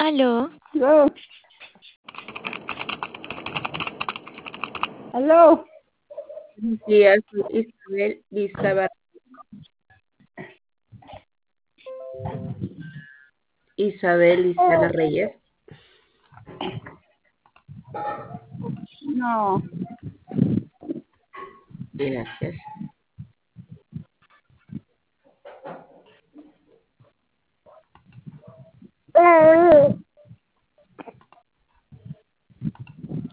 Aló, Aló, aló. Buenos días, soy Isabel Isabel Isela Reyes. No, Gracias.